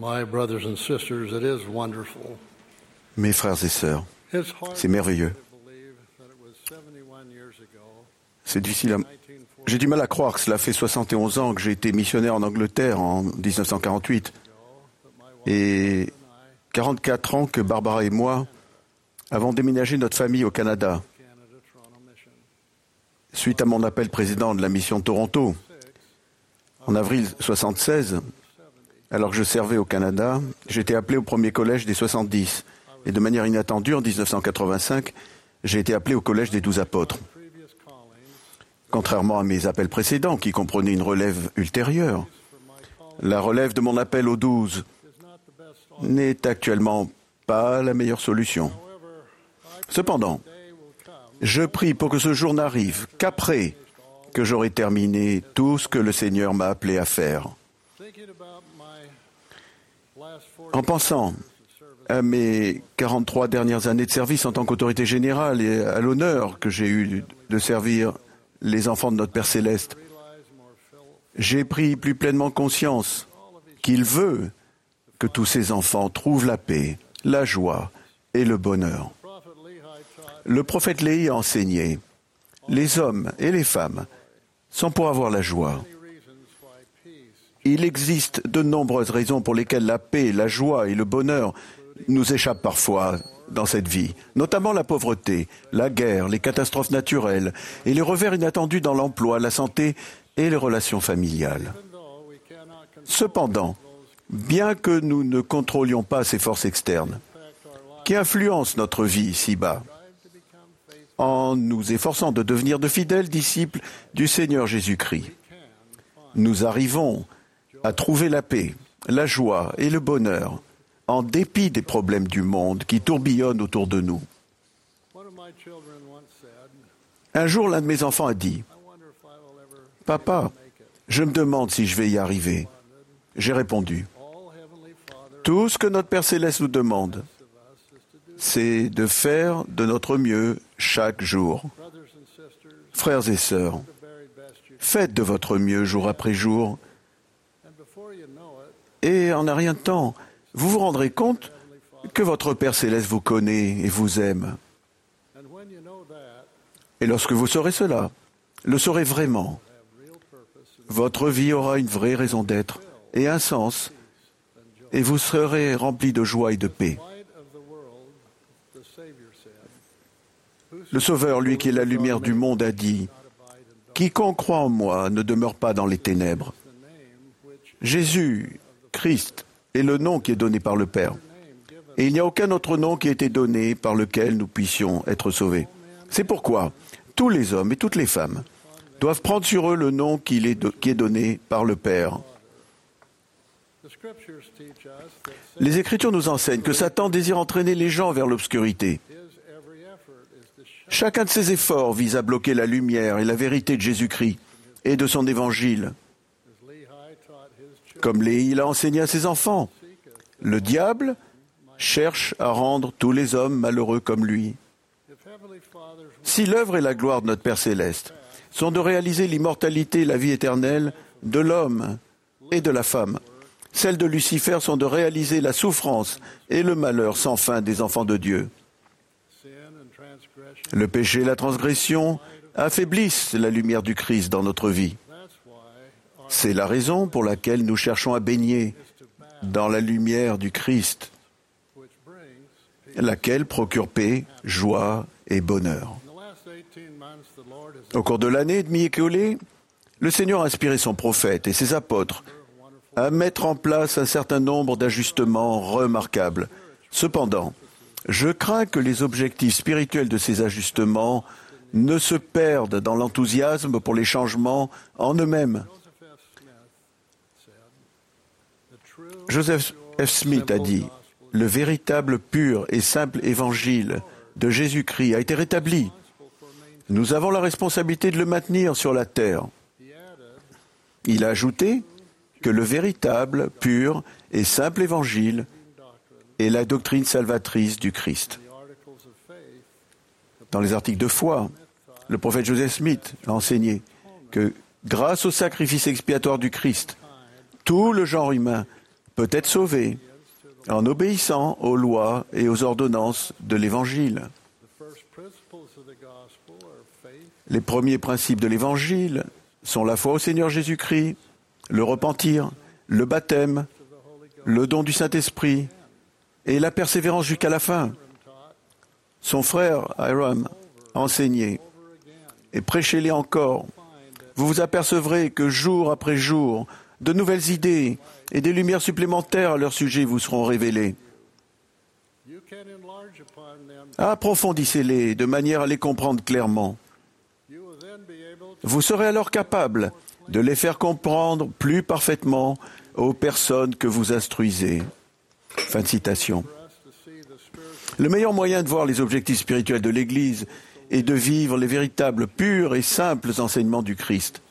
My brothers and sisters, it is wonderful. Mes frères et sœurs, It's hard c'est merveilleux. to believe that it was 71 years ago, C'est difficile à... 1940, J'ai du mal à croire que cela fait 71 ans que j'ai été missionnaire en Angleterre en 1948 et 44 ans que Barbara et moi avons déménagé notre famille au Canada Canada, Toronto Mission. suite à mon appel président de la mission de Toronto. En avril 76, alors que je servais au Canada, j'ai été appelé au premier collège des 70 et de manière inattendue en 1985, j'ai été appelé au collège des 12 apôtres. Previous callings Contrairement à mes appels précédents qui comprenaient une relève ultérieure, la relève de mon appel aux 12 is not the best option. n'est actuellement pas la meilleure solution. However, I Cependant, day will come je prie pour que ce jour n'arrive qu'après que j'aurai terminé tout ce que le Seigneur m'a appelé à faire. thinking about my last 40 En pensant years of service. à mes 43 dernières années de service en tant qu'autorité générale et à l'honneur que j'ai eu de servir les enfants de notre Père Céleste, Realize more fill j'ai pris plus pleinement conscience all of his qu'il veut que tous ces enfants trouvent la paix, la joie et le bonheur. prophet Lehi taught Le prophète Léhi a enseigné, les hommes et les femmes sont pour avoir la joie. many reasons why peace Il existe de nombreuses raisons pour lesquelles la paix, la joie et le bonheur nous échappent parfois dans cette vie, notamment la pauvreté, la guerre, les catastrophes naturelles et les revers inattendus dans l'emploi, la santé et les relations familiales. even though we cannot control Cependant, bien que nous ne contrôlions pas ces forces externes impact our lives, qui influencent notre vie ici-bas, strive to become faithful en nous efforçant de devenir de fidèles disciples du Seigneur Jésus-Christ, can find nous arrivons à trouver la paix, la joie et le bonheur en dépit des problèmes du monde qui tourbillonnent autour de nous. one of my children once said, Un jour, l'un de mes enfants a dit, I wonder if I will ever « Papa, make it. je me demande si je vais y arriver. » J'ai répondu, All Heavenly Father « Tout ce que notre Père Céleste nous demande, of us is to do. c'est de faire de notre mieux chaque jour. Brothers and sisters, Frères et sœurs, the very best you can. faites de votre mieux jour après jour, And before you know it, et en un rien de temps, vous vous rendrez compte que votre Père Céleste vous connaît et vous aime. and when you know that, Et lorsque vous saurez cela, le saurez vraiment, have real purpose and votre vie aura une vraie raison d'être et un sens, et vous serez rempli de joie et de paix. light of the world, the Savior said, Le Sauveur, lui qui est la lumière du monde, a dit, « Quiconque croit en moi ne demeure pas dans les ténèbres. the name which » Jésus, Christ, est le nom qui est donné par le Père. name given Et il n'y a aucun autre nom qui ait été donné par lequel nous puissions être sauvés. C'est pourquoi tous les hommes et toutes les femmes doivent prendre sur eux le nom qui est donné par le Père. the scriptures teach us that Les Écritures nous enseignent que Satan désire entraîner les gens vers l'obscurité. his every effort is to shut Chacun de ses efforts vise à bloquer la lumière et la vérité de Jésus-Christ et de son évangile. as Lehi taught his children. Comme Léhi l'a enseigné à ses enfants, le diable cherche à rendre tous les hommes malheureux comme lui. If Heavenly Father's Si l'œuvre et la gloire de notre Père Céleste sont de réaliser l'immortalité et la vie éternelle de l'homme et de la femme, celles de Lucifer sont de réaliser la souffrance et le malheur sans fin des enfants de Dieu. sin and transgression, Le péché et la transgression affaiblissent la lumière du Christ dans notre vie. that's why our C'est la raison pour laquelle nous cherchons à baigner is to bask, dans la lumière du Christ, which brings peace. laquelle procure paix, joie et bonheur. In the last 18 months, the Lord has Au cours de l'année et demie écoulée, le Seigneur a inspiré son prophète et ses apôtres à mettre en place un certain nombre d'ajustements remarquables. Cependant, je crains que les objectifs spirituels de ces ajustements ne se perdent dans l'enthousiasme pour les changements en eux-mêmes. Joseph F. Smith said, the true Joseph F. Smith a dit, « Le véritable, pur et simple évangile de Jésus-Christ a été rétabli. Nous avons la responsabilité de le maintenir sur la terre. » he added, Il a ajouté que le véritable, pur et simple évangile est la doctrine salvatrice du Christ. the articles of faith, Dans les articles de foi, le prophète Joseph Smith a enseigné que grâce au sacrifice expiatoire du Christ, tout le genre humain peut peut être sauvé en obéissant aux lois et aux ordonnances de l'Évangile. Les premiers principes de l'Évangile sont la foi au Seigneur Jésus-Christ, le repentir, le baptême, le don du Saint-Esprit et la persévérance jusqu'à la fin. Son frère Hiram a enseigné et prêchez-les encore. Vous vous apercevrez que jour après jour, de nouvelles idées et des lumières supplémentaires à leur sujet vous seront révélées. Approfondissez-les de manière à les comprendre clairement. Vous serez alors capable de les faire comprendre plus parfaitement aux personnes que vous instruisez. Fin de citation. Le meilleur moyen de voir les objectifs spirituels de l'Église est de vivre les véritables, purs et simples enseignements du Christ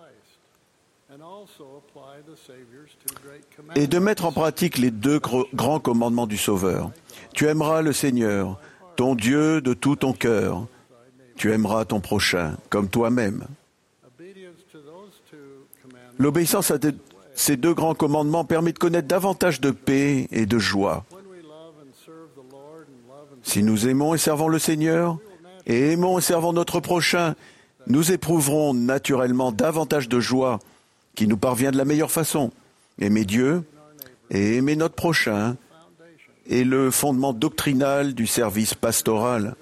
et de mettre en pratique les deux grands commandements du Sauveur. Tu aimeras le Seigneur, ton Dieu, de tout ton cœur. Tu aimeras ton prochain comme toi-même. L'obéissance à ces deux grands commandements permet de connaître davantage de paix et de joie. Si nous aimons et servons le Seigneur, et aimons et servons notre prochain, nous éprouverons naturellement davantage de joie qui nous parvient de la meilleure façon. Aimer Dieu et aimer notre prochain est le fondement doctrinal du service pastoral,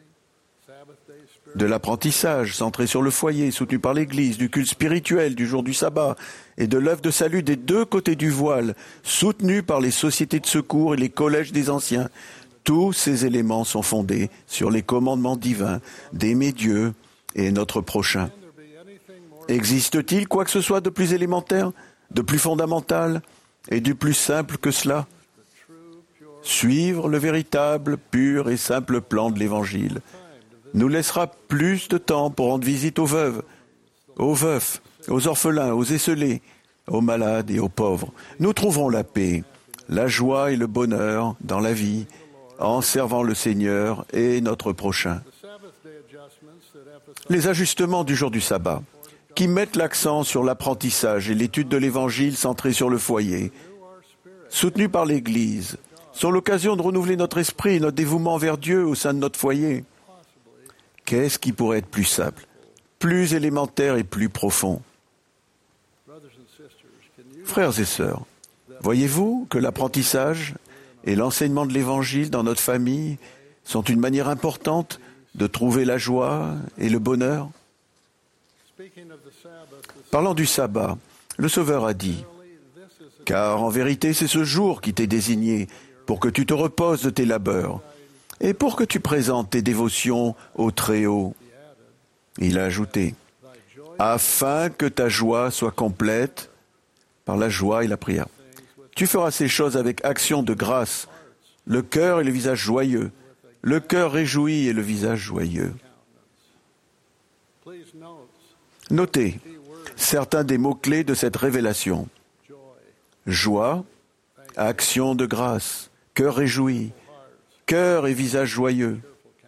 de l'apprentissage centré sur le foyer, soutenu par l'Église, du culte spirituel du jour du sabbat et de l'œuvre de salut des deux côtés du voile, soutenu par les sociétés de secours et les collèges des anciens. Tous ces éléments sont fondés sur les commandements divins d'aimer Dieu et notre prochain. Existe-t-il quoi que ce soit de plus élémentaire, de plus fondamental et du plus simple que cela? Suivre le véritable, pur et simple plan de l'Évangile nous laissera plus de temps pour rendre visite aux veuves, aux veufs, aux orphelins, aux esseulés, aux malades et aux pauvres. Nous trouverons la paix, la joie et le bonheur dans la vie en servant le Seigneur et notre prochain. Les ajustements du jour du sabbat, qui mettent l'accent sur l'apprentissage et l'étude de l'Évangile centré sur le foyer, soutenus par l'Église, sont l'occasion de renouveler notre esprit et notre dévouement vers Dieu au sein de notre foyer. Qu'est-ce qui pourrait être plus simple, plus élémentaire et plus profond? Frères et sœurs, voyez-vous que l'apprentissage et l'enseignement de l'Évangile dans notre famille sont une manière importante de trouver la joie et le bonheur? Parlant du sabbat, le Sauveur a dit « Car en vérité c'est ce jour qui t'est désigné pour que tu te reposes de tes labeurs et pour que tu présentes tes dévotions au Très-Haut. » Il a ajouté « Afin que ta joie soit complète par la joie et la prière. Tu feras ces choses avec action de grâce, le cœur et le visage joyeux, le cœur réjoui et le visage joyeux. » Notez certains des mots-clés de cette révélation. Joie, action de grâce, cœur réjoui, cœur et visage joyeux.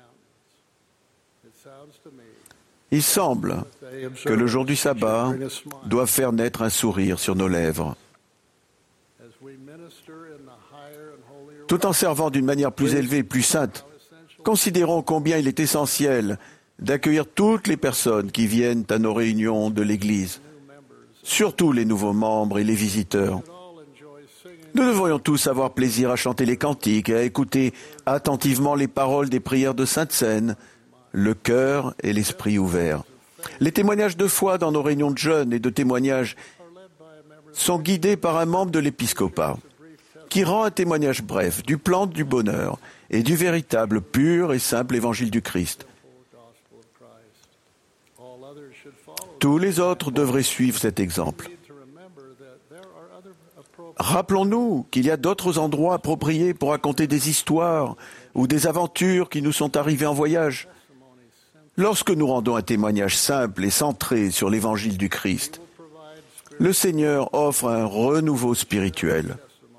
Il semble que le jour du sabbat doit faire naître un sourire sur nos lèvres. Tout en servant d'une manière plus élevée et plus sainte, considérons combien il est essentiel d'accueillir toutes les personnes qui viennent à nos réunions de l'Église, surtout les nouveaux membres et les visiteurs. Nous devrions tous avoir plaisir à chanter les cantiques et à écouter attentivement les paroles des prières de Sainte Seine, le cœur et l'esprit ouverts. Les témoignages de foi dans nos réunions de jeunes et de témoignages sont guidés par un membre de l'épiscopat qui rend un témoignage bref du plan du bonheur et du véritable, pur et simple évangile du Christ. Tous les autres devraient suivre cet exemple. Rappelons-nous qu'il y a d'autres endroits appropriés pour raconter des histoires ou des aventures qui nous sont arrivées en voyage. Lorsque nous rendons un témoignage simple et centré sur l'évangile du Christ, le Seigneur offre un renouveau spirituel.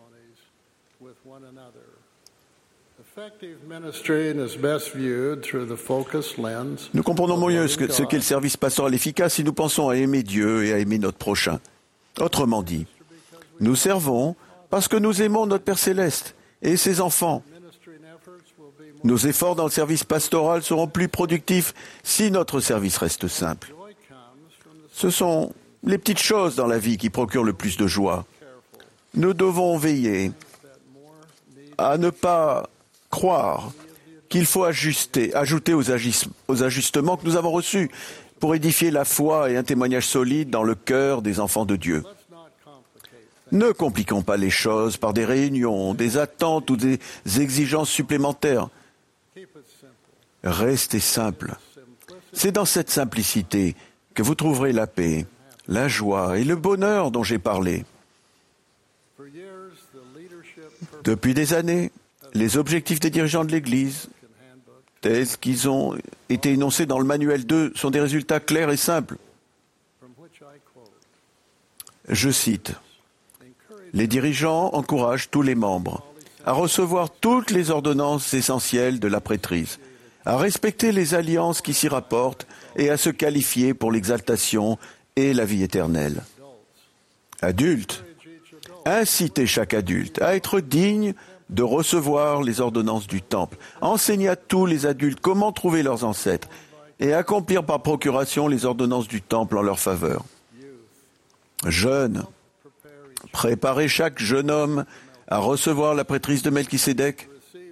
Nous comprenons mieux ce qu'est le service pastoral efficace si nous pensons à aimer Dieu et à aimer notre prochain. Autrement dit, nous servons parce que nous aimons notre Père Céleste et ses enfants. Nos efforts dans le service pastoral seront plus productifs si notre service reste simple. Ce sont les petites choses dans la vie qui procurent le plus de joie. Nous devons veiller à ne pas croire qu'il faut ajouter aux ajustements que nous avons reçus pour édifier la foi et un témoignage solide dans le cœur des enfants de Dieu. Ne compliquons pas les choses par des réunions, des attentes ou des exigences supplémentaires. Restez simple. C'est dans cette simplicité que vous trouverez la paix, la joie et le bonheur dont j'ai parlé. Depuis des années, les objectifs des dirigeants de l'Église, tels qu'ils ont été énoncés dans le manuel 2, sont des résultats clairs et simples. Je cite, « Les dirigeants encouragent tous les membres à recevoir toutes les ordonnances essentielles de la prêtrise, à respecter les alliances qui s'y rapportent et à se qualifier pour l'exaltation et la vie éternelle. Adultes, incitez chaque adulte à être digne de recevoir les ordonnances du temple. Enseignez à tous les adultes comment trouver leurs ancêtres et accomplir par procuration les ordonnances du temple en leur faveur. Jeunes, préparez chaque jeune homme à recevoir la prêtrise de Melchisédek,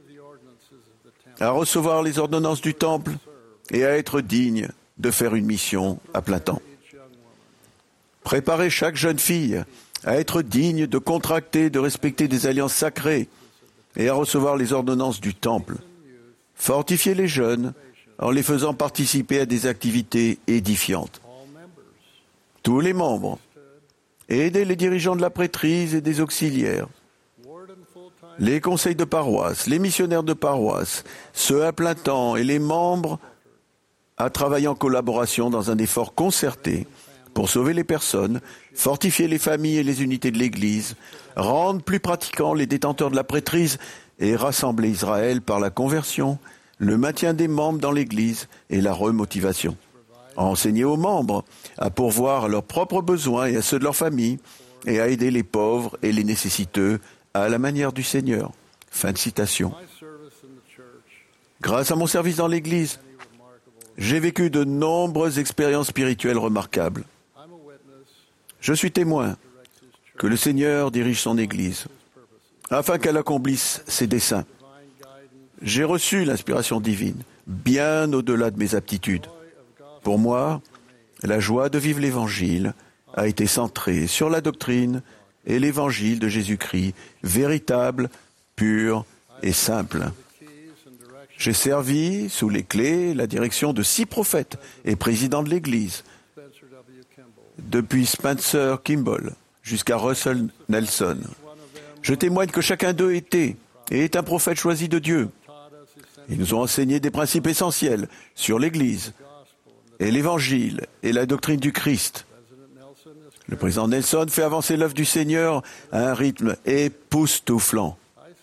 à recevoir les ordonnances du temple et à être digne de faire une mission à plein temps. Préparez chaque jeune fille à être digne de contracter, de respecter des alliances sacrées et à recevoir les ordonnances du temple. Fortifiez les jeunes en les faisant participer à des activités édifiantes. Tous les membres, aidez les dirigeants de la prêtrise et des auxiliaires, les conseils de paroisse, les missionnaires de paroisse, ceux à plein temps et les membres à travailler en collaboration dans un effort concerté pour sauver les personnes, fortifier les familles et les unités de l'Église, rendre plus pratiquants les détenteurs de la prêtrise et rassembler Israël par la conversion, le maintien des membres dans l'Église et la remotivation. Enseigner aux membres à pourvoir à leurs propres besoins et à ceux de leur famille et à aider les pauvres et les nécessiteux à la manière du Seigneur. » Fin de citation. Grâce à mon service dans l'Église, j'ai vécu de nombreuses expériences spirituelles remarquables. Je suis témoin que le Seigneur dirige son Église afin qu'elle accomplisse ses desseins. J'ai reçu l'inspiration divine, bien au-delà de mes aptitudes. Pour moi, la joie de vivre l'Évangile a été centrée sur la doctrine et l'Évangile de Jésus-Christ, véritable, pur et simple. J'ai servi sous les clés la direction de 6 prophètes et présidents de l'Église, depuis Spencer Kimball jusqu'à Russell Nelson. Je témoigne que chacun d'eux était et est un prophète choisi de Dieu. Ils nous ont enseigné des principes essentiels sur l'Église et l'Évangile et la doctrine du Christ. Le président Nelson fait avancer l'œuvre du Seigneur à un rythme époustouflant.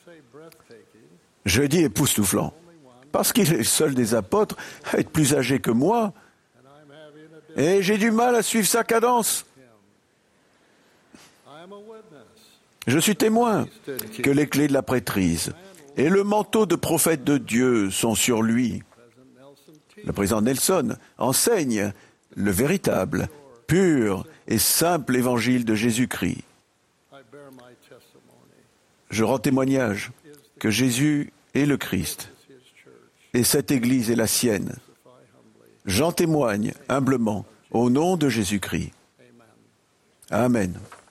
Je dis époustouflant parce qu'il est le seul des apôtres à être plus âgé que moi et j'ai du mal à suivre sa cadence. Je suis témoin que les clés de la prêtrise et le manteau de prophète de Dieu sont sur lui. Le président Nelson enseigne le véritable, pur et simple évangile de Jésus-Christ. Je rends témoignage que Jésus est le Christ et cette Église est la sienne. J'en témoigne humblement au nom de Jésus-Christ. Amen.